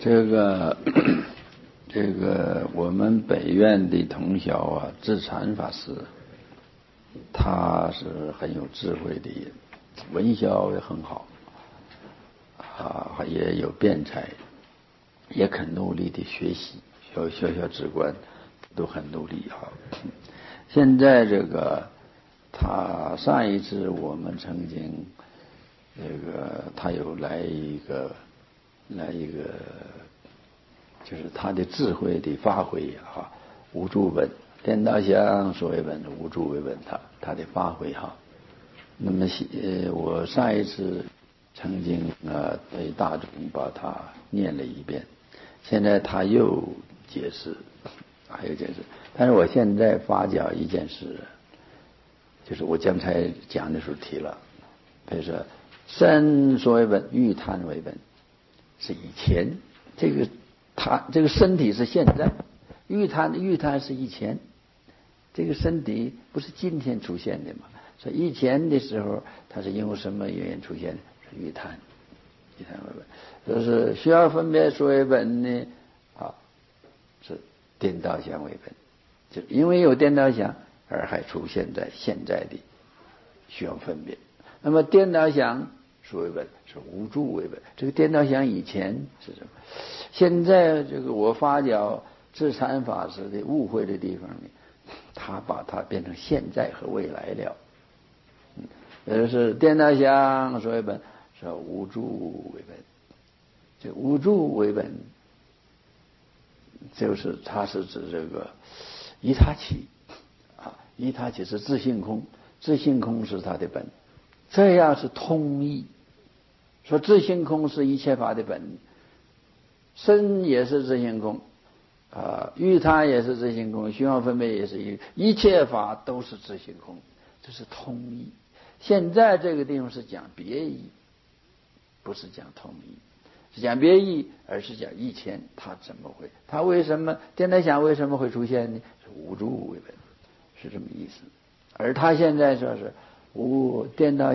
这个我们北院的同学啊，智禅法师，他是很有智慧的人，文效也很好啊，也有辩才，也肯努力的学习，小职官都很努力啊。现在他上一次我们曾经他有来一个，就是他的智慧的发挥啊，无助文颠倒相所谓文无助为文，他的发挥哈。那么我上一次曾经对大众把它念了一遍，现在他又解释，还有解释。但是我现在发觉一件事，就是我刚才讲的时候提了，比如说身所谓文，欲贪为文，是以前这个身体是现在，欲贪是以前，这个身体不是今天出现的嘛？所以以前的时候，它是因为什么原因出现的？是欲贪为本，就是需要分别所谓本呢是颠倒相为本，就因为有颠倒相而还出现在现在的需要分别。那么颠倒相所谓本是无助为本，这个颠倒相以前是什么？现在我发觉智禅法师的误会的地方呢，他把它变成现在和未来了。是颠倒相所谓本是无助为本，这无助为本就是它是指依他起啊，依他起是自性空，自性空是它的本，这样是通义。说自性空是一切法的本，身也是自性空欲他也是自性空，虚妄分别也是一切法都是自性空，这是通义。现在这个地方是讲别义，不是讲通义，是讲别义，而是讲以前他怎么会，他为什么颠倒相为什么会出现呢？是无助为本，是这么意思。而他现在说是颠倒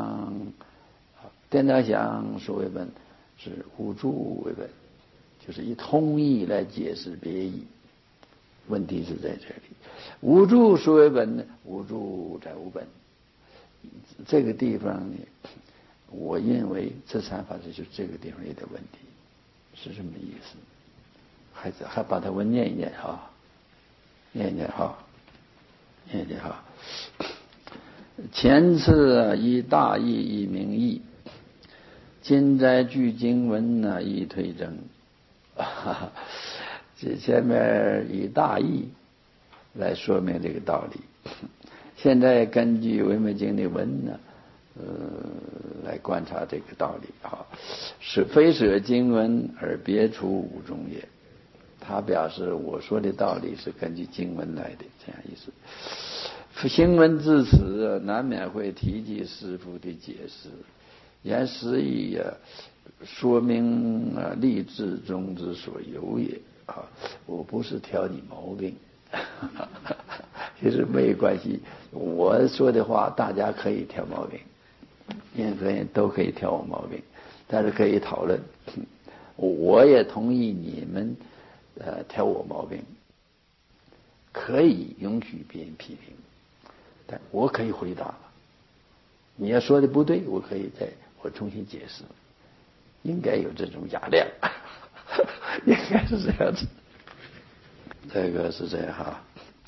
相所谓本是无助为本，就是以通义来解释别义。问题是在这里，无助所谓本呢，无助在无本。这个地方呢，我认为这禅法师就这个地方有点问题，是这么意思。还把它文念一念哈，念一念哈。前次以大义以明义，今在据经文呢以推证。这前面以大义来说明这个道理，现在根据《唯美经》的文呢，来观察这个道理是非舍经文而别出五中也。他表示我说的道理是根据经文来的，这样意思。行文至此难免会提及师父的解释，言实意说明立志中之所由也我不是挑你毛病其实没关系，我说的话大家可以挑毛病，任何人都可以挑我毛病，但是可以讨论。我也同意你们挑我毛病，可以允许别人批评，但我可以回答。你要说的不对，我可以我重新解释，应该有这种雅量应该是这样子。这个是这样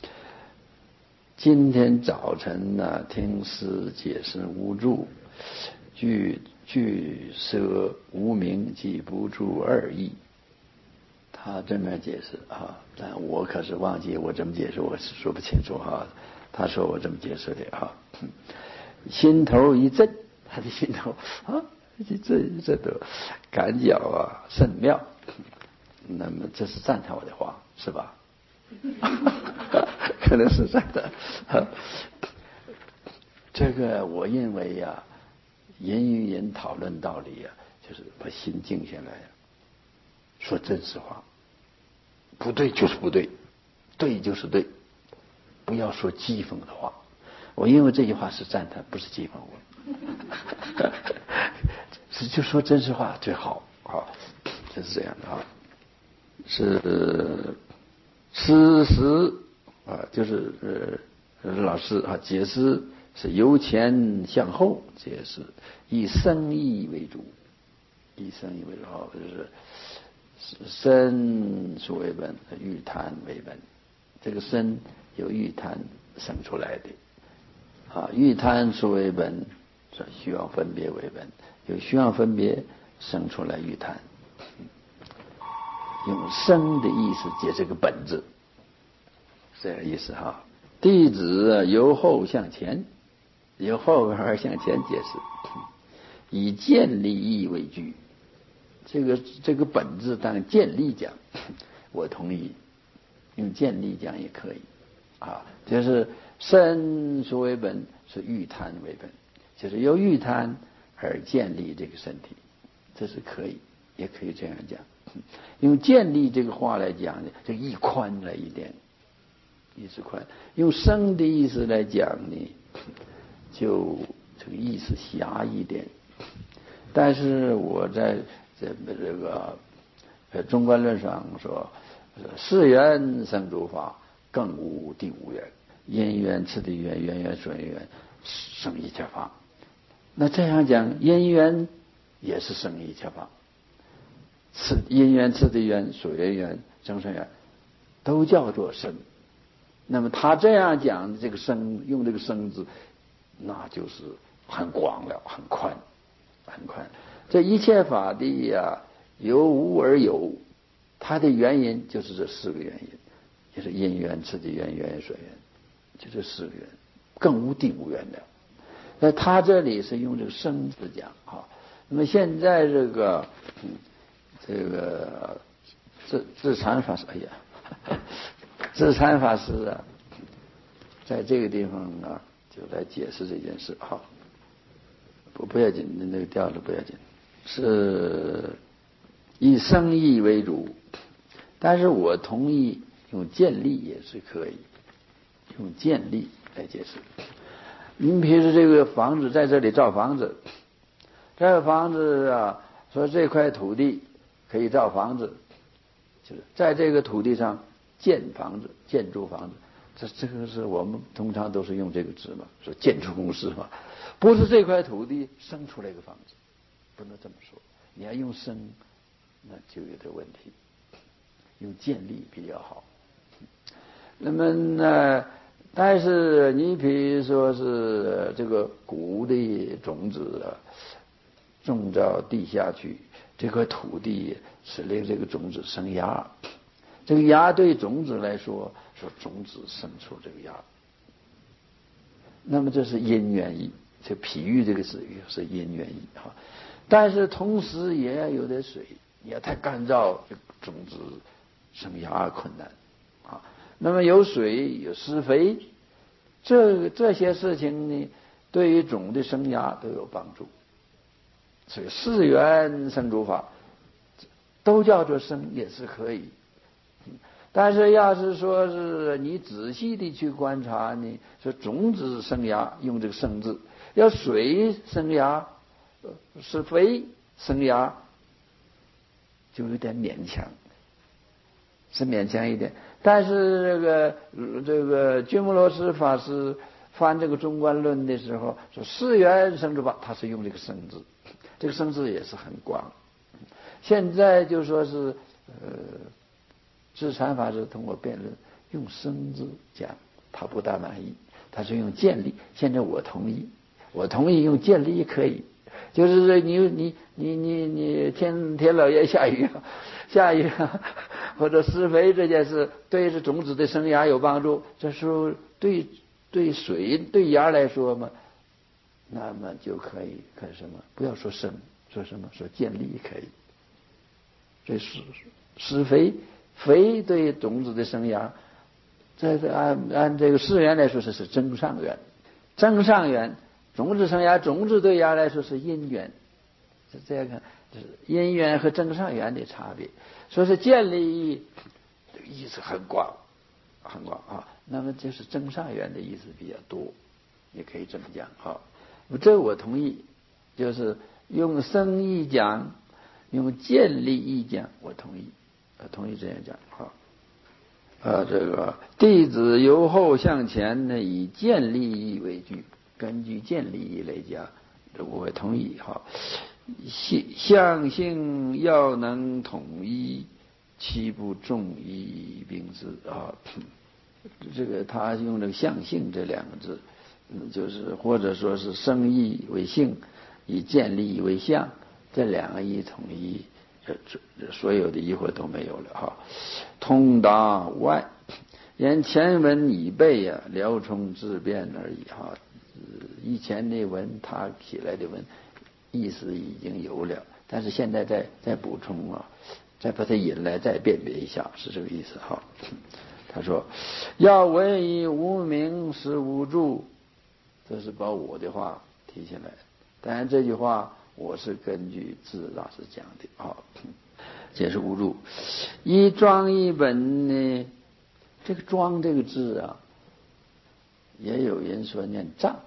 今天早晨呢，听师解释无助，据舍无明即不住二义。他这么解释但我可是忘记我这么解释，我是说不清楚他说我这么解释的心头一震，他的心头这都感觉甚妙。那么这是赞叹我的话是吧？可能是真的。这个我认为人与人讨论道理就是把心静下来说真实话，不对就是不对，对就是对，不要说讥讽的话。我因为这句话是赞叹，不是讥讽我就说真实话最好就是这样的啊。是此时啊，就是老师啊解释是由前向后解释，以生意为主，以生意为主啊，就是身所为本，欲贪为本。这个身由欲贪生出来的啊，欲贪所为本，是虚妄分别为本，由虚妄分别生出来欲贪。用生的意思解这个本质，这个意思哈。弟子由后向前，由后而向前解释，以见利益为据。这个本质当见利讲，我同意，用见利讲也可以啊。就是身所为本，是欲贪为本，就是由欲贪而建立这个身体，这是可以，也可以这样讲。用建立这个话来讲呢，就意宽了一点，意思宽；用生的意思来讲呢，就这个意思狭一点。但是我在这个中观论上说，是缘生诸法，更无第五缘，因缘次第缘，缘缘所缘，生一切法。那这样讲，因缘也是生一切法。因缘、次第缘、所缘缘、增上缘，都叫做生。那么他这样讲的这个生，用这个生字，那就是很广了，很宽，很宽。这一切法的呀，由无而有，它的原因就是这四个原因，就是因缘、次第缘、缘缘所缘，就这四个缘，更无第五缘了。那他这里是用这个生字讲啊。那么现在这个智禅法师，哎呀，智禅法师啊，在这个地方啊，就来解释这件事。好，不要紧，那个调了不要紧，是以生意为主，但是我同意用见利也是可以，用见利来解释。您比如说这个房子，在这里造房子，这个房子啊，说这块土地可以造房子，就是在这个土地上建房子、建筑房子。这个是我们通常都是用这个字嘛，说建筑公司嘛，不是这块土地生出来一个房子，不能这么说。你要用生，那就有点问题。用建立比较好。那么呢，但是你比如说是这个谷的种子啊，种到地下去，这块土地使令这个种子生芽，这个芽对种子来说，说种子生出这个芽，那么这是因缘意，这譬喻这个词是因缘意哈。但是同时也要有点水，你要太干燥，种子生芽困难啊。那么有水有施肥，这些事情呢，对于种的生芽都有帮助。所以四缘生诸法都叫做生，也是可以。但是要是说是你仔细的去观察呢，说种子生芽用这个生字，要水生芽是肥生芽，就有点勉强，是勉强一点。但是这个鸠摩罗什法师翻这个中观论的时候说四缘生诸法，他是用这个生字，这个生字也是很广。现在就说是智禅法师通过辩论用生字讲，他不大满意，他是用见利。现在我同意用见利可以，就是你天老爷下雨或者施肥这件事，对这种子的生芽有帮助，这时候对水对芽来说嘛，那么就可以干什么？不要说生，说什么？说见利可以。这是施肥对种子的生芽，这个按这个世缘来说是增上缘，增上缘种子生芽，种子对芽来说是因缘，是这样看，就是因缘和增上缘的差别。说是建立这个意思很广啊，那么就是增上缘的意思比较多，也可以这么讲哈。这我同意，就是用生意讲， 用建立义讲，我同意，同意这样讲哈。这个弟子由后向前呢，以建立义为据，根据建立义来讲，我同意哈。相性要能统一，其不重义并治啊。这个他用这个相性这两个字，就是或者说是生义为性，以建立义为相，这两个义统一，所有的疑惑都没有了哈。通达无碍，言前文已备呀，辽充自辩而已哈。以前的文他写来的文意思已经有了，但是现在再补充啊，再把它引来，再辨别一下，是这个意思哈。他说要闻以无名实无助，这是把我的话提起来，当然这句话我是根据字老师讲的啊。解释无助，一庄一本呢，这个庄这个字啊，也有人说念障，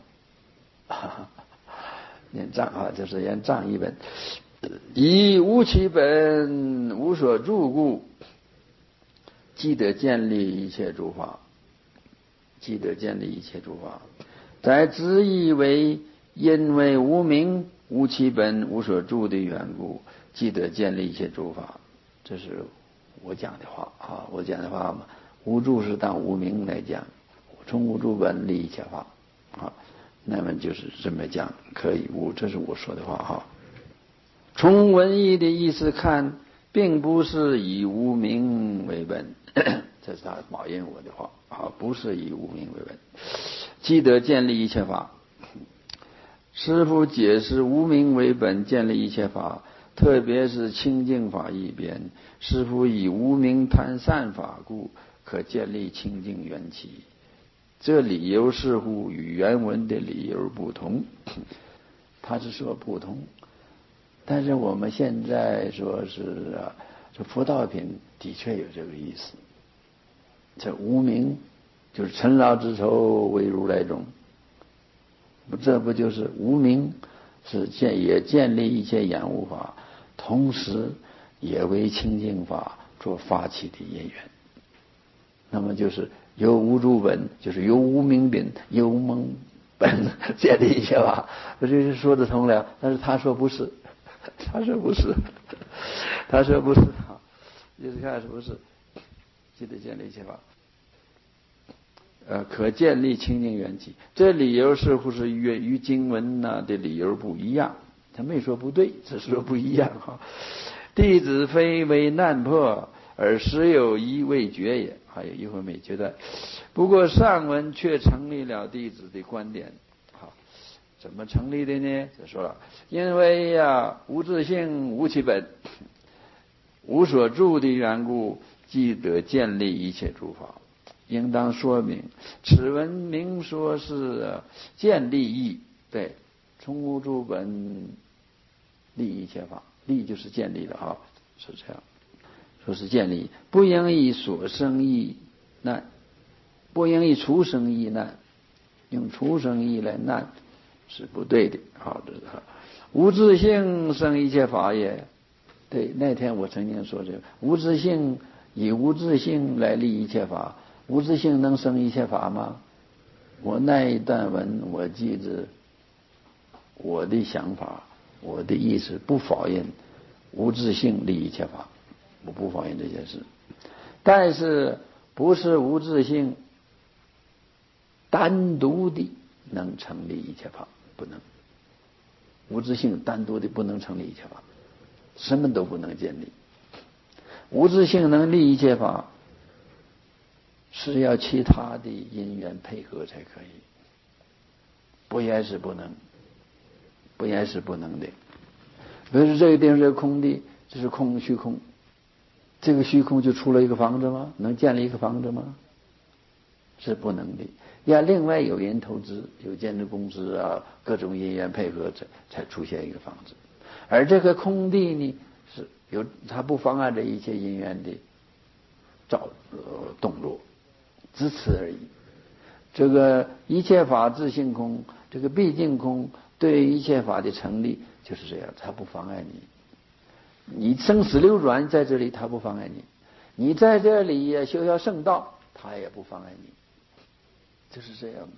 念障啊，就是念障一本。以无其本，无所住故，即得建立一切诸法，即得建立一切诸法。在之意为因为无名无其本无所住的缘故，即得建立一切诸法。这是我讲的话啊，我讲的话嘛，无住是当无名来讲，从无住本立一切法啊，那么就是这么讲可以无，这是我说的话哈。从文义的意思看，并不是以无名为本，这是他保印我的话啊，不是以无名为本，即得建立一切法。师父解释无名为本建立一切法，特别是清净法一边，师父以无名贪散法故，可建立清净缘起。这理由似乎与原文的理由不同，他是说不同，但是我们现在说是这佛道品的确有这个意思。这无名就是尘劳之愁为如来种，这不就是无名是也建立一切演悟法，同时也为清净法做发起的因缘。那么就是由无住本，就是由无名本，由无蒙本建立一切法，这是说得通了。但是他说不是，他说不是，他说不是啊，意思看是不是？记得建立一切法。可建立清净缘起，这理由似乎是与经文的理由不一样。他没说不对，只是说不一样哈。弟子非为难破，而实有一未决也。还有一会没决断。不过上文却成立了弟子的观点。好，怎么成立的呢？就说了，因为无自性无其本，无所住的缘故，即得建立一切诸法。应当说明，此文明说是建立义，对，从无住本立一切法，立就是建立了啊，是这样，说是建立，不应以所生义难，不应以出生义难，用出生义来难是不对的。好的，无自性生一切法也。对，那天我曾经说这个无自性，以无自性来立一切法。无自性能生一切法吗？我那一段文我记着我的想法，我的意思不否认无自性立一切法，我不否认这件事。但是不是无自性单独的能成立一切法，不能。无自性单独的不能成立一切法，什么都不能建立。无自性能立一切法，是要其他的因缘配合才可以，不然是不能，不然是不能的。比如说这个地方是空的，这是空虚空，这个虚空就出了一个房子吗？能建立一个房子吗？是不能的。要另外有人投资，有建筑公司各种因缘配合才出现一个房子。而这个空地呢，是有它不妨碍这一切因缘的动作，只此而已。这个一切法自性空，这个毕竟空，对于一切法的成立就是这样，它不妨碍你。 你生死流转在这里，他不妨碍你；你在这里修下圣道，他也不妨碍你。就是这样的。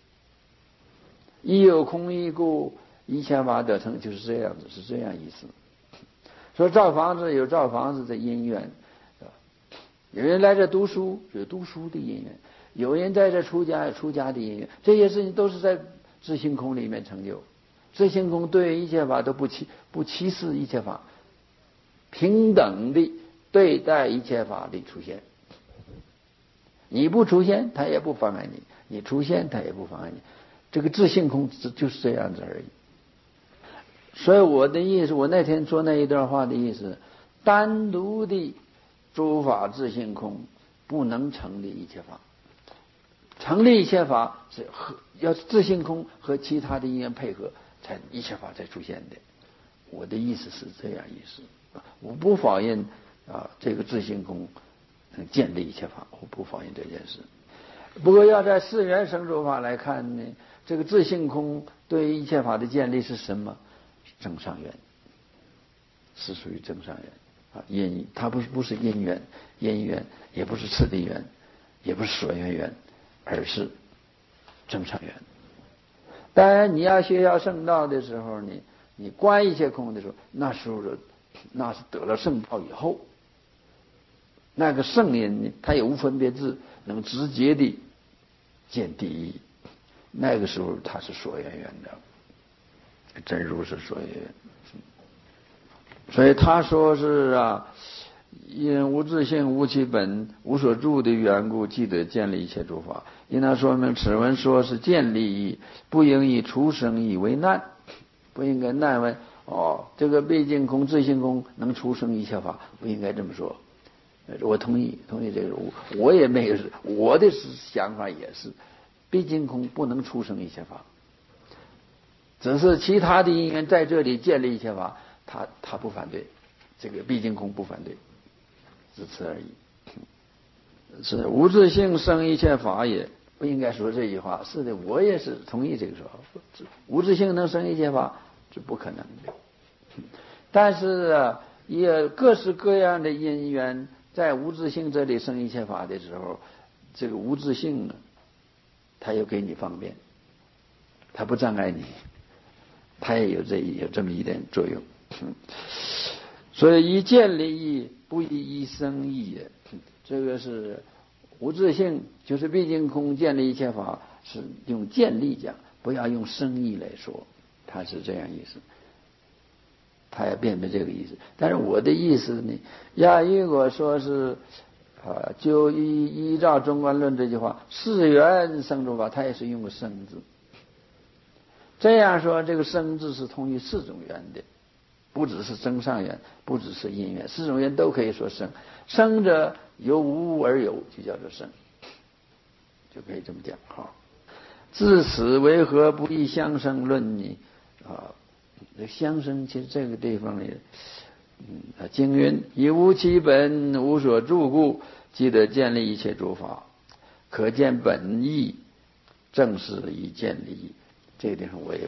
一有空一故，一切法得成，就是这样子，是这样意思。说造房子有造房子的因缘，有人来这读书有读书的因缘，有人在这出家有出家的因缘，这些事情都是在自性空里面成就。自性空对一切法都不歧视一切法，平等的对待一切法的出现。你不出现，他也不妨碍你；你出现，他也不妨碍你。这个自性空就是这样子而已。所以我的意思，我那天说那一段话的意思，单独的诸法自性空不能成立一切法，成立一切法是要自性空和其他的因缘配合，才一切法才出现的。我的意思是这样意思，我不否认这个自性空能建立一切法，我不否认这件事。不过要在四缘生诸法来看呢，这个自性空对一切法的建立是什么？正上缘，是属于正上缘因，它不是因缘，也不是次第缘，也不是所缘缘，而是正上缘。当然你要学校圣道的时候呢，你观一切空的时候，那时候那是得了圣道以后，那个圣人呢，他有无分别智，能直接的见第一，那个时候他是所缘缘的，真如是所缘缘。所以他说是因无自性无其本无所住的缘故，即得建立一切诸法。因他说明此文说是建立义，不应以出生以为难，不应该难为这个毕竟空自性空能出生一切法，不应该这么说。我同意这个，我也没有，我的想法也是，毕竟空不能出生一切法，只是其他的因缘在这里建立一切法，他不反对，这个毕竟空不反对，只此而已。是无自性生一切法也，不应该说这句话。是的，我也是同意这个说法。无自性能生一切法，这不可能的。但是也各式各样的因缘在无自性这里生一切法的时候，这个无自性呢，它又给你方便，它不障碍你，它也有这么一点作用。所以以建立义，不以生义也。这个是无自性，就是毕竟空建立一切法，是用建立讲，不要用生义来说，它是这样意思。他也辨别这个意思，但是我的意思呢，如果说是就依照中观论这句话，四缘生诸法，他也是用个生字。这样说，这个生字是通于四种缘的，不只是增上缘，不只是因缘，四种缘都可以说生。生者由无而有，就叫做生，就可以这么讲。自此为何不以相生论呢？相生其实这个地方里，经云以无其本无所住故，即得建立一切诸法，可见本意，正是以建立义。这个地方我也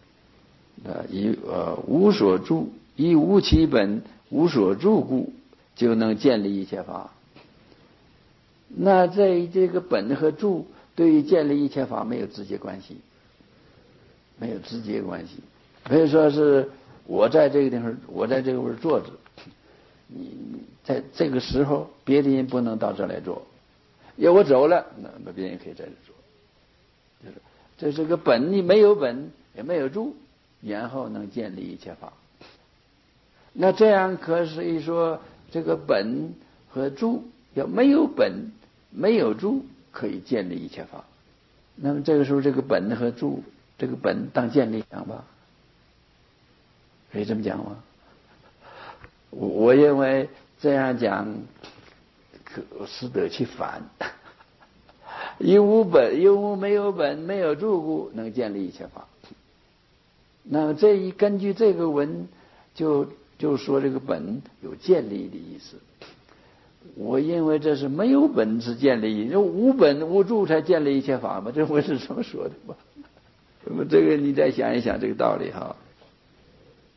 无所住，以无其本无所住故，就能建立一切法。那这个本和住对于建立一切法没有直接关系，没有直接关系。比如说是我在这个地方，我在这个位置坐着，你在这个时候别的人不能到这来坐，要我走了，那别人可以在这坐。这是个本，你没有本也没有住，然后能建立一切法。那这样可以说这个本和住，要没有本没有住可以建立一切法。那么这个时候这个本和住，这个本当建立讲吧，可以这么讲吗？我认为这样讲可适得其反。因无本，因无没有本没有住故，能建立一切法。那么根据这个文就说这个本有建立的意思。我认为这是没有本是建立，无本无住才建立一切法嘛，这文是这么说的嘛。那么这个你再想一想这个道理哈。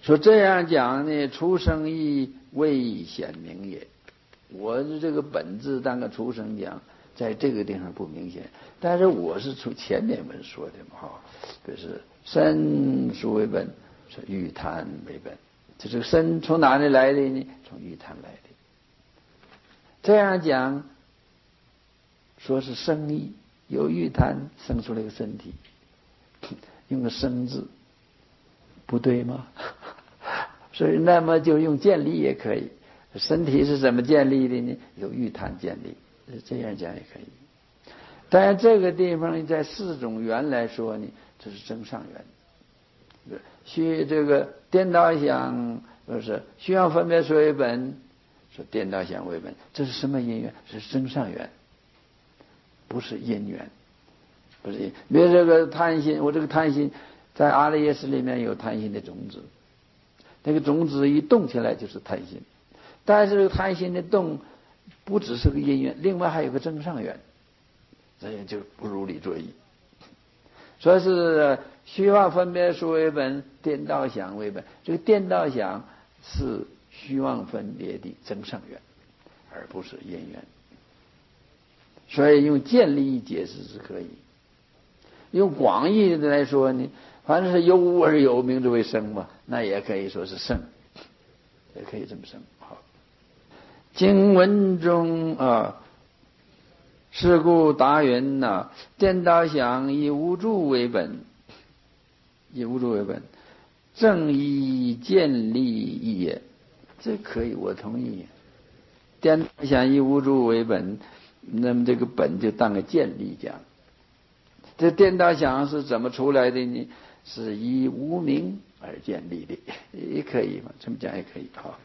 说这样讲呢，出生意未显明也。我的这个本质当个出生讲，在这个地方不明显，但是我是从前面文说的嘛，哈，就是身属为本，是玉坛为本。这个身从哪里来的呢？从玉坛来的。这样讲，说是生意，由玉坛生出了一个身体，用个生字，不对吗？所以那么就用建立也可以。身体是怎么建立的呢？由玉坛建立，这样讲也可以。当然这个地方在四种缘来说呢，这是增上缘。这个颠倒想是虚妄分别说为本，说颠倒想为本，这是什么因缘？是增上缘，不是因缘，不是因。比如这个贪心，我这个贪心在阿赖耶识里面有贪心的种子，那个种子一动起来就是贪心。但是贪心的动不只是个因缘，另外还有个增上缘，这样就不如理作意。说是虚妄分别说为本，颠倒想为本。这个颠倒想是虚妄分别的增上缘，而不是因缘。所以用建立解释是可以。用广义的来说呢，反正是有无而有，名字为生嘛，那也可以说是生，也可以这么生。好。经文中是故达云颠倒想以无助为本，以无助为本，正以建立义也。这可以，我同意。颠倒想以无助为本，那么这个本就当个建立讲。这颠倒想是怎么出来的呢？是以无明而建立的，也可以嘛，这么讲也可以。好。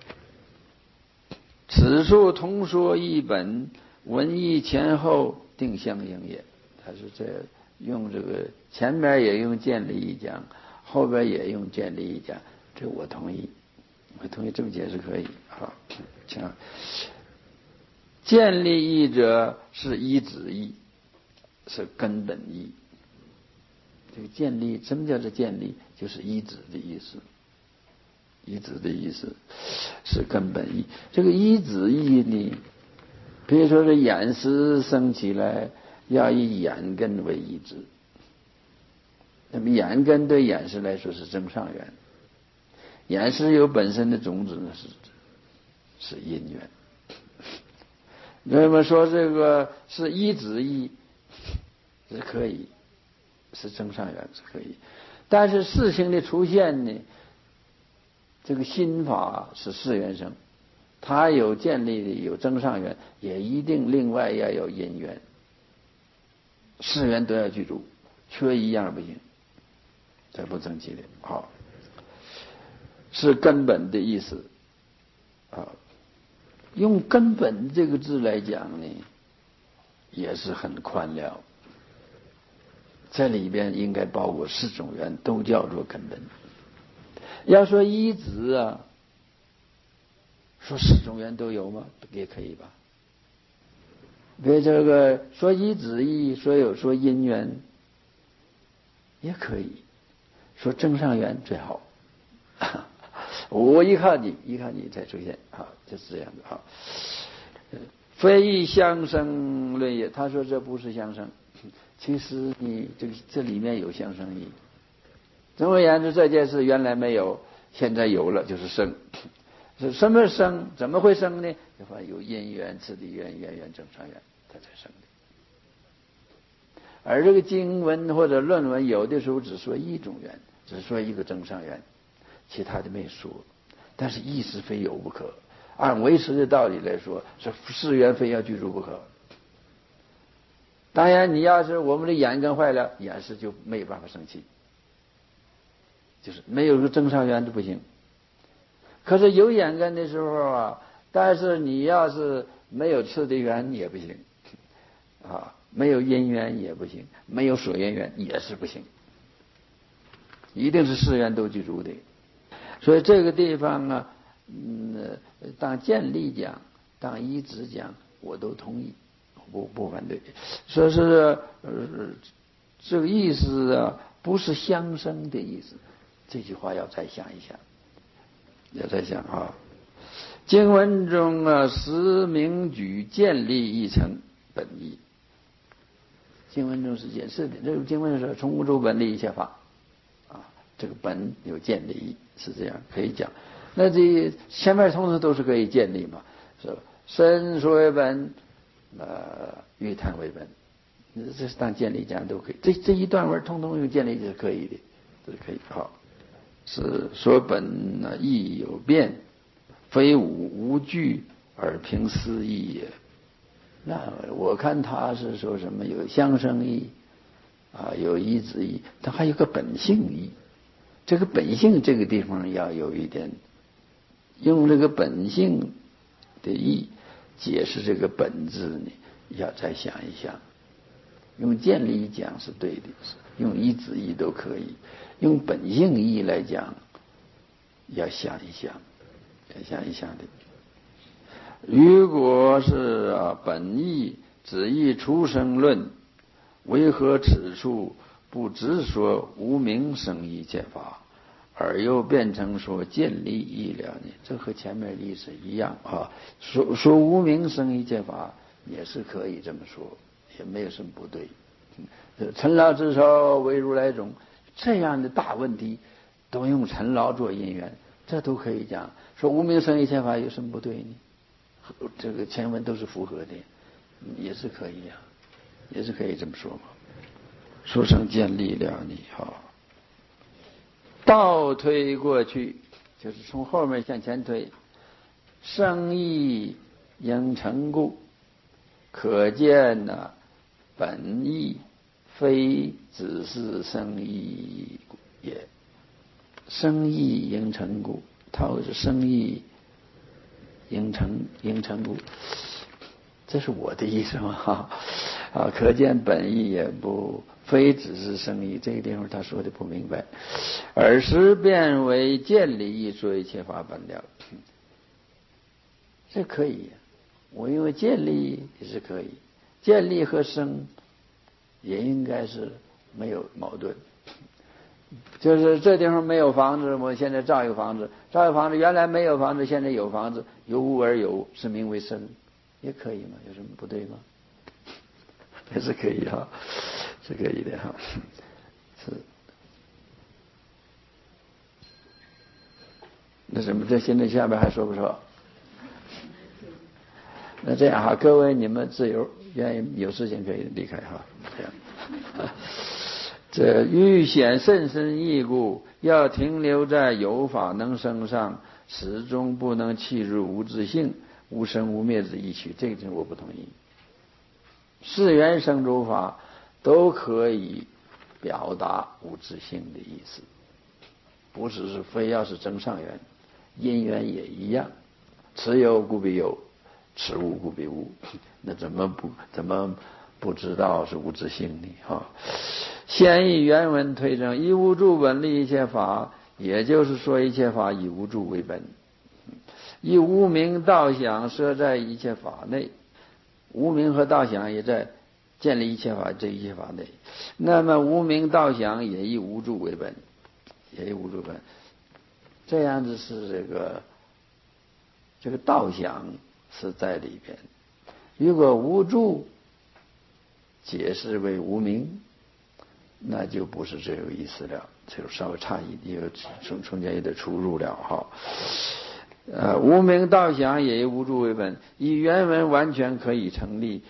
此处同说一本，文义前后定相应也。他是这用这个前面也用建立一讲，后边也用建立一讲，这我同意，我同意这么解释可以。好，讲建立义者是依止义，是根本义。这个建立，什么叫做建立？就是依止的意思。依止的意思是根本义。这个依止义呢，比如说是眼识生起来，要以眼根为依止。那么眼根对眼识来说是增上缘，眼识有本身的种子呢，是因缘。那么说这个是依止义是可以，是增上缘是可以，但是事情的出现呢，这个心法是四缘生，它有建立的，有增上缘，也一定另外要有因缘，四缘都要具足，缺一样不行，这不争气的。好，是根本的意思。用根本这个字来讲呢，也是很宽了，这里边应该包括四种缘，都叫做根本。要说依止说四种缘都有吗？也可以吧。比如这个说依止义，说因缘也可以，说增上缘最好。我依靠你才出现，就是这样的。非亦相生论也。他说这不是相生，其实你这里面有相生义。总而言之，这件事原来没有，现在有了，就是生。是什么生？怎么会生呢？就说有因缘、次第缘、缘缘增上缘，它才生的。而这个经文或者论文，有的时候只说一种缘，只说一个增上缘，其他的没说。但是意思非有不可。按唯识的道理来说，是四缘非要具足不可。当然，你要是我们的眼根坏了，眼识就没有办法生气，就是没有个增上缘就不行。可是有眼根的时候但是你要是没有次第缘也不行没有因缘也不行，没有所缘缘也是不行，一定是四缘都具足的。所以这个地方当建立讲，当依止讲，我都同意，不反对。说是这个意思不是相生的意思，这句话要再想一想。 也在想啊，经文中实名举建立一层本意。经文中是解释的，这个经文是从无主本立一切法啊，这个本有建立义，是这样可以讲。那这前面同时都是可以建立嘛，是吧？身说为本，欲谈为本，这是当建立讲都可以。这一段文通通用建立是可以的，这是可以。好，是说本义有变，非无据而凭思义也。那我看他是说什么有相生义啊，有依止义，他还有个本性义。这个本性这个地方要有一点，用这个本性的义解释这个本质呢，要再想一想。用建立讲是对的，用依止义都可以，用本性义来讲，要想一想，要想一想的。如果是本义只义出生论，为何此处不直说无名生一切法，而又变成说建立义了呢？这和前面的意思一样啊。说无名生一切法也是可以这么说，也没有什么不对。尘劳之首为如来种，这样的大问题都用尘劳做因缘，这都可以讲。说无名生一切法有什么不对呢？这个前文都是符合的，也是可以啊，也是可以这么说嘛。说成建立了你哈，倒推过去，就是从后面向前推，生义应成故，可见本义非只是生义也。生义应成故，它是生义应成故，这是我的意思嘛？可见本意也不非只是生义，这个地方他说的不明白，而是变为建立义说一切法本了。这可以，我因为建立也是可以，建立和生也应该是没有矛盾。就是这地方没有房子，我现在造一个房子，造一个房子，原来没有房子，现在有房子，由无而有，是名为生，也可以嘛？有什么不对吗？也是可以哈，是可以的哈。是。那什么？这现在下边还说不说？那这样哈，各位你们自由，愿意有事情可以离开哈。这样。这欲显甚深义故，要停留在有法能生上，始终不能契入无自性、无生无灭之意趣。这个我不同意。四缘生诸法都可以表达无自性的意思，不是非要是增上缘，因缘也一样。此有故必有，此无故必无。那怎么不知道是无自性呢？哈。先以原文推证，以无住本立一切法，也就是说一切法以无住为本，以无明道想设在一切法内，无明和道想也在建立一切法这一切法内。那么无明道想也以无住为本，也以无住本，这样子是这个道想是在里边。如果无住解释为无明，那就不是这个意思了，就稍微差一点，中间有点出入了哈。无明道想也以无住为本，以原文完全可以成立。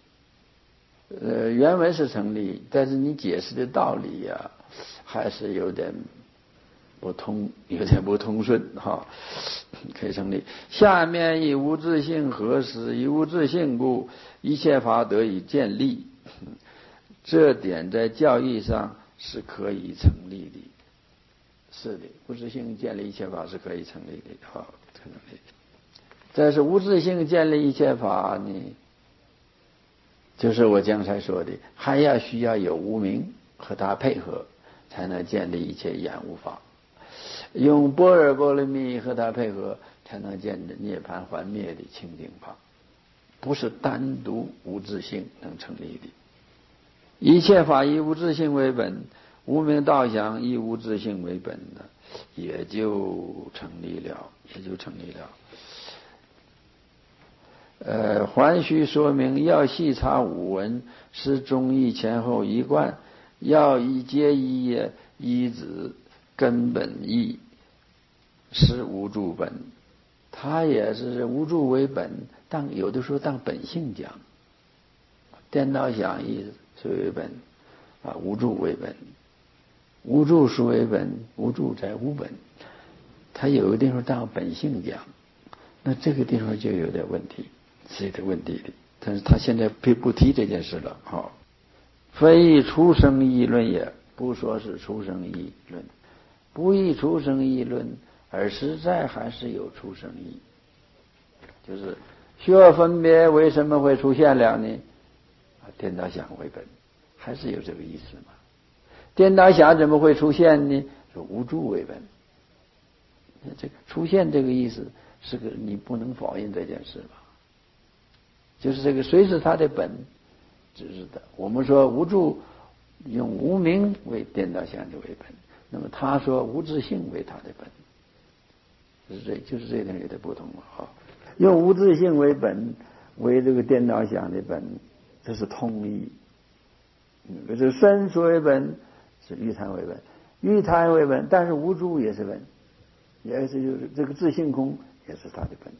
原文是成立，但是你解释的道理呀，还是有点不通顺哈。可以成立。下面以无自性何时？以无自性故，一切法得以建立。这点在教义上是可以成立的，是的，无自性建立一切法是可以成立的，好，成立。但是无自性建立一切法呢，就是我刚才说的，还需要有无明和它配合，才能建立一切眼无法。用般若波罗蜜和它配合，才能建立涅槃还灭的清净法，不是单独无自性能成立的。一切法以无自性为本， 无名道想以无自性为本的，也就成立了。还须说明，要细查五文，是中义前后一贯，要一皆一也，一指根本义，是无助本。它也是无助为本，但有的时候当本性讲。颠倒想义是为本无助为本，无助是为本，无助在无本。它有的地方当本性讲，那这个地方就有点问题，是有点问题的。但是他现在不提这件事了。好，非以出生议论也，不说是出生议论，不以出生议论，而实在还是有出生议。就是学分别为什么会出现了呢？颠倒想为本，还是有这个意思嘛？颠倒想怎么会出现呢？是无助为本。这个出现这个意思是个你不能否认这件事吧？就是这个谁是他的本，只是的。我们说无助用无明为颠倒想的为本，那么他说无自性为他的本，就是这点有点不同了。用无自性为本，为这个颠倒想的本，这是通义。这身所为本，是欲贪为本，欲贪为本，但是无助也是本，也是就是这个自性空也是他的本。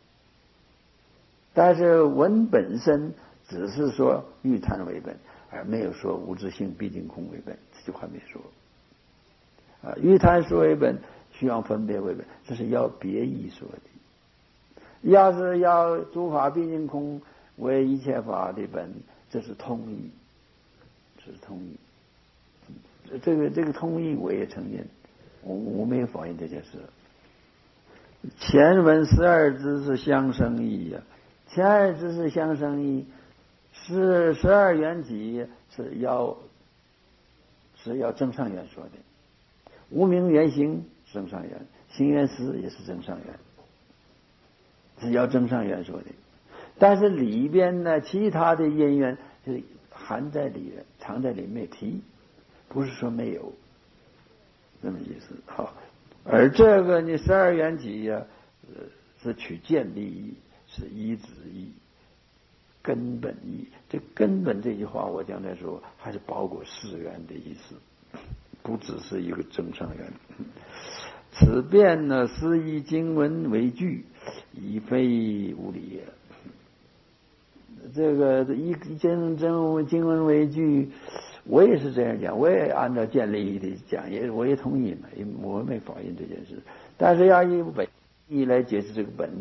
但是文本身只是说欲贪为本，而没有说无自性毕竟空为本，这句话没说。欲贪说为本，虚妄分别为本，这是要别义说的。要是要诸法毕竟空为一切法的本，这是通义，这是通义。这个通义我也承认，我没有否认这件事。前文12支是相生义呀，前二支是相生义，是12缘起是要增上缘说的，无明缘行增上缘，行缘识也是增上缘，是要增上缘说的。但是里边呢，其他的因缘是含在里面，藏在里面提，不是说没有，这么意思。好，而这个呢，12缘起呀，是取见利益，是依止义，根本义。这根本这句话，我将来说还是包括4缘的意思，不只是一个增上缘。此辩呢，是以经文为据，已非无理也。这个以经文为据，我也是这样讲，我也按照见利益的讲，我也同意嘛，我没否认这件事。但是要以本义来解释这个本，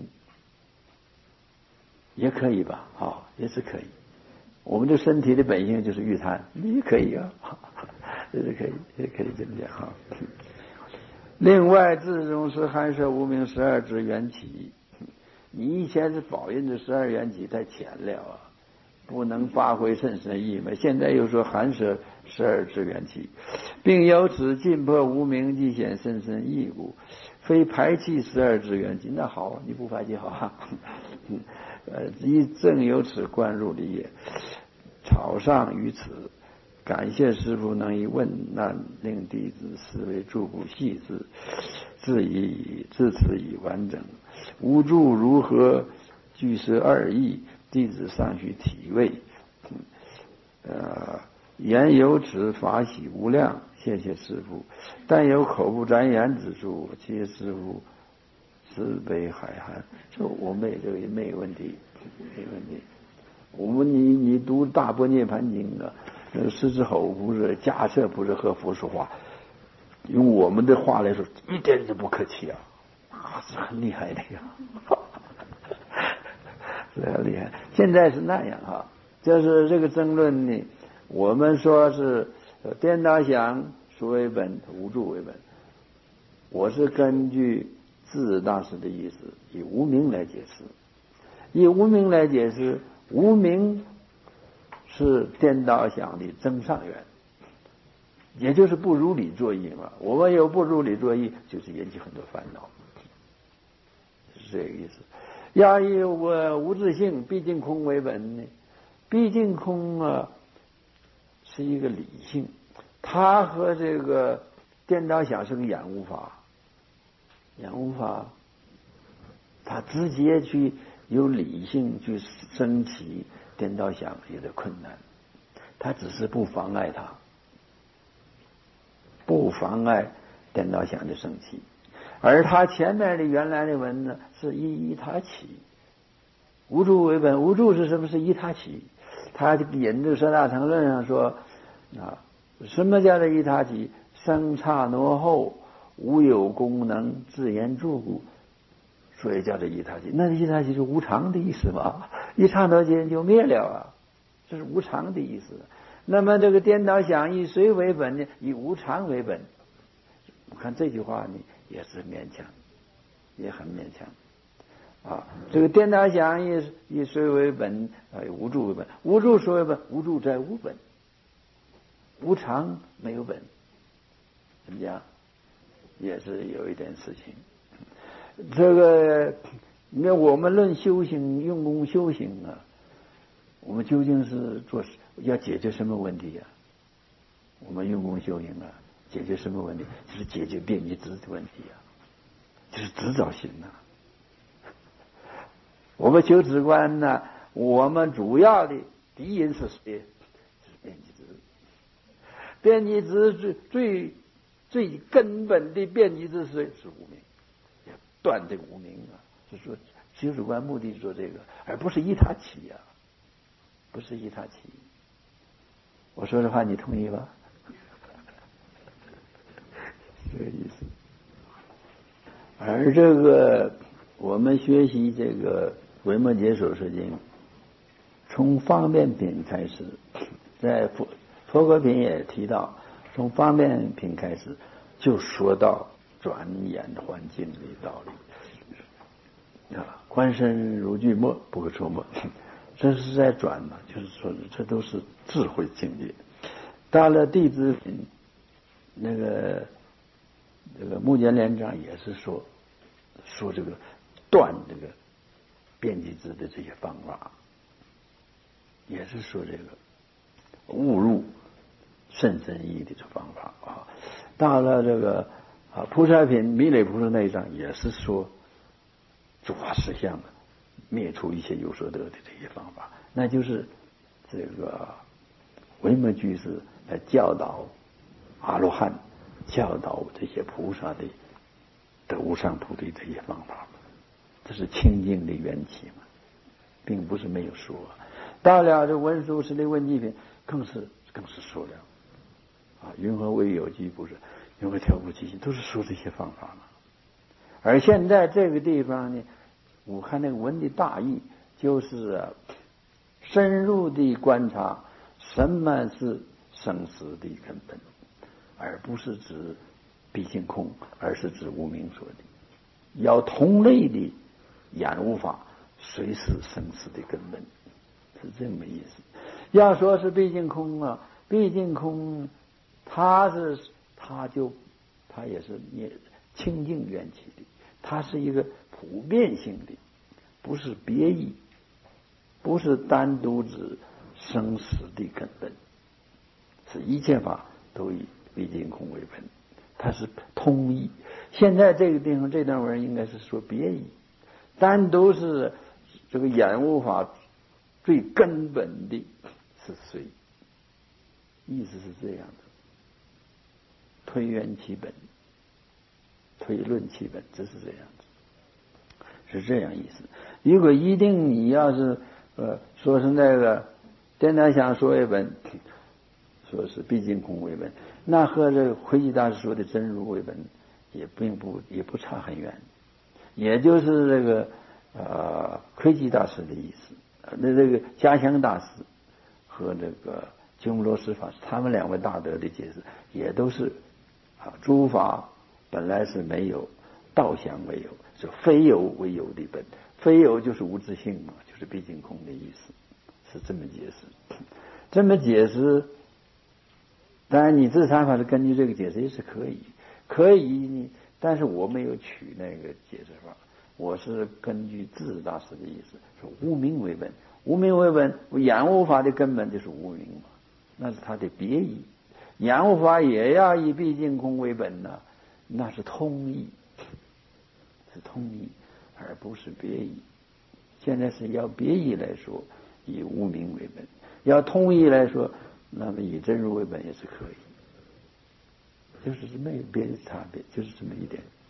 也可以吧？也是可以。我们这身体的本性就是欲贪，也可以啊，也是可以，也可以这么讲。另外，自中是含摄无明12支缘起。你以前是否认这12缘起太浅了不能发挥甚深意嘛。现在又说含摄12支缘起，并由此尽破无明，即显甚深义故，非排弃12支缘起。那好，你不排弃好亦正由此观入理也。草上于此，感谢师父能以问难令弟子思维诸不细致，至此已完整。无助如何具是2义，弟子尚需体味。言由此法喜无量，谢谢师父。但有口不沾言之处，其师父慈悲海涵。这我没这个也没有问题，没问题。我们你读大般涅盘经啊，狮子吼不是假设不是和佛说话，用我们的话来说，一点都不客气啊，是很厉害的呀，是很厉害。现在是那样就是这个争论呢，我们说是颠倒想说为本，无助为本。我是根据智大师的意思，以无明来解释，以无明来解释。无明是颠倒想的增上缘，也就是不如理作意嘛。我们有不如理作意，就是引起很多烦恼，是这个意思。要以无自性毕竟空为本呢，毕竟空是一个理性， 它和这个颠倒想是个掩无法，掩无法，它直接去由理性去升起颠倒想有点困难，它只是不妨碍它，不妨碍颠倒想的升起。而他前面的原来的文呢，是依他起，无助为本。无助是什么？是依他起。他引这个十大乘论上说啊，什么叫做依他起？生刹挪后，无有功能，自言助故，所以叫做依他起。那依他起是无常的意思嘛？一刹那间就灭了啊，这是无常的意思。那么这个颠倒想以谁为本呢？以无常为本。我看这句话呢，也是勉强，也很勉强啊。这个颠倒想以谁为本？无助为本。无助谁为本？无助在无本，无常没有本，怎么讲？也是有一点事情。这个，你看我们论修行，用功修行啊，我们究竟是要解决什么问题呀？我们用功修行啊，解决什么问题？就是解决变异执的问题啊，就是执着心呐。我们修止观呢，我们主要的敌人是谁？是变异执。变异执最根本的变异执是无明，要断这个无明啊。就说修止观目的是做这个，而不是依他起呀，不是依他起。我说的话你同意吧？这个意思。而这个我们学习这个维摩诘所说经，从方便品开始，在佛国品也提到，从方便品开始就说到转眼还境的道理啊，观身如巨墨，不可捉摸。这是在转嘛，就是说这都是智慧境界。到了弟子品，这个目犍连章也是说这个断这个变异执的这些方法，也是说这个误入甚深意的这方法啊。到了这个菩萨品弥勒菩萨那一章也是说诸法实相灭除一切有所得的这些方法，那就是这个维摩居士来教导阿罗汉，教导这些菩萨的得无上菩提这些方法，这是清净的缘起嘛，并不是没有说。到了这文殊师利问记品更是说了啊，云何为有机不是，云何调伏其心，都是说这些方法嘛。而现在这个地方呢，我看那个文的大意就是深入地观察什么是生死的根本，而不是指毕竟空，而是指无明说的。要同类的演无法，谁是生死的根本，是这么意思。要说是毕竟空啊，毕竟空，它也是清净缘起的，它是一个普遍性的，不是别义，不是单独指生死的根本，是一切法都以毕竟空为本，它是通义。现在这个地方这段文应该是说别义，单独是这个演悟法最根本的是谁？意思是这样的，推缘其本，推论其本，这是这样子，是这样意思。如果一定你要是说是那个颠倒想说为本，说是毕竟空为本，那和这个慧基大师说的真如为本也不差很远，也就是这个慧基大师的意思。那这个嘉祥大师和这个鸠摩罗什法师，他们两位大德的解释也都是诸法本来是没有，道相为有，是非有为有的本，非有就是无自性嘛，就是毕竟空的意思，是这么解释。这么解释，当然你自禅法是根据这个解释也是可以呢，但是我没有取那个解释法，我是根据智大师的意思，说无明为本，无明为本，演悟法的根本就是无明嘛，那是他的别义。 养护法也要以毕竟空为本呢，那是通义，是通义，而不是别义。现在是要别义来说，以无明为本；要通义来说，那么以真如为本也是可以。就是没有别的差别，就是这么一点。